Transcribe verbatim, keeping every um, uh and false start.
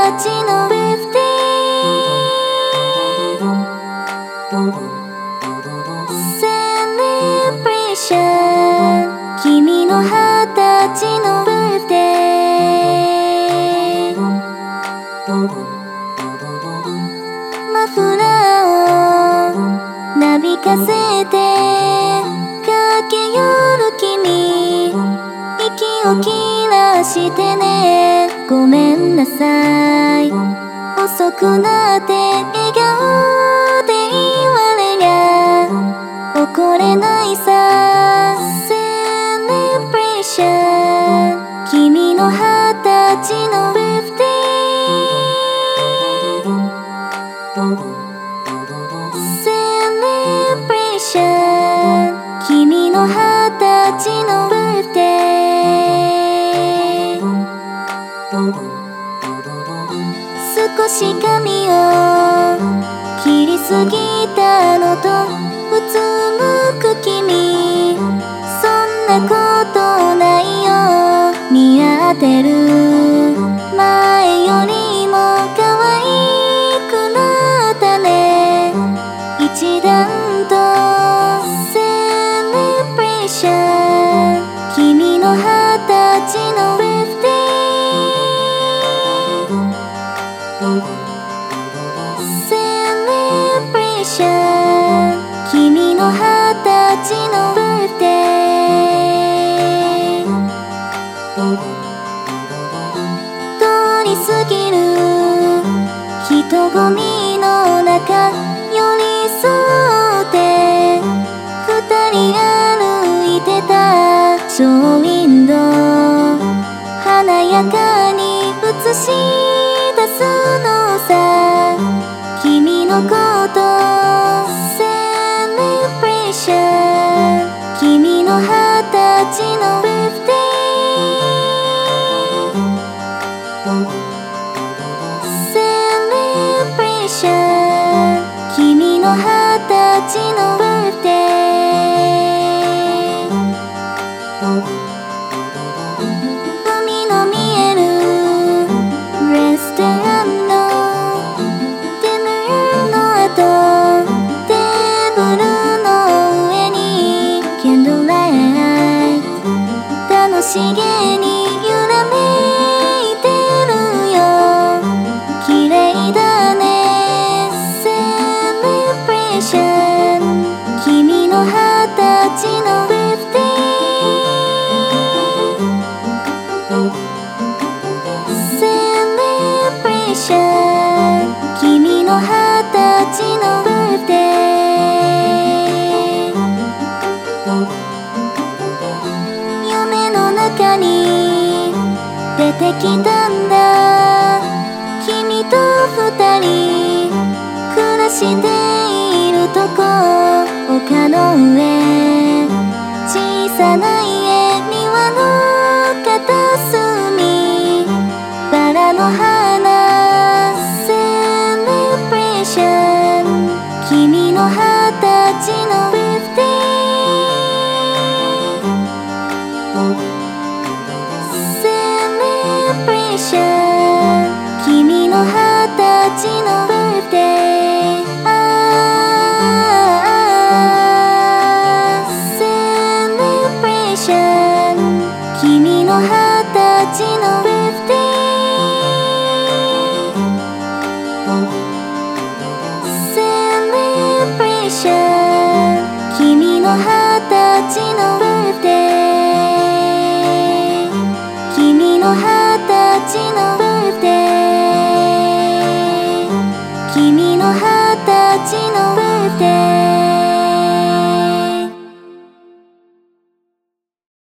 歳のバースデーセレブレーション、君の二十歳のバースデー、マフラーをなびかせて駆け寄る君、息を切らしてね、ごめんなさい、遅くなって笑顔で言われりゃ怒れないさ。セレブレーション、君の二十歳のバースデーセレブレーション、君の二十歳のバースデー、少し髪を切りすぎたのとうつむく君、そんなことないよ、似合ってる、前よりも可愛くなったね、一段と。セレブレーション、君の二十歳のバースデーセレブレーション、君の二十歳のバースデー、通り過ぎる人混みの中寄り添って二人歩いてたショーウィンドウ、華やかに映し出すのさ、君のこと。セレブレーション、君の二十歳のバースデーセレブレーション、君の二十歳のバースデー、海の見えるレストランのディナーの後、テーブルの上にキャンドルライト楽しげに揺らめいてるよ、綺麗だね。セレブレーション、君の二十歳のバースデーセレブレーション、君の二十歳のバースデー、夢の中に出てきたんだ、君と二人暮らしているとこ、丘の上、小さな家、庭の片隅、バラの花。セレブレーション、君の二十歳のバースデーセレブレーション、君の二十歳のバースデー、セレブレーション、君の二十歳のバースデーセレブレーション、君の二十歳のバースデー君の二十歳のバースデー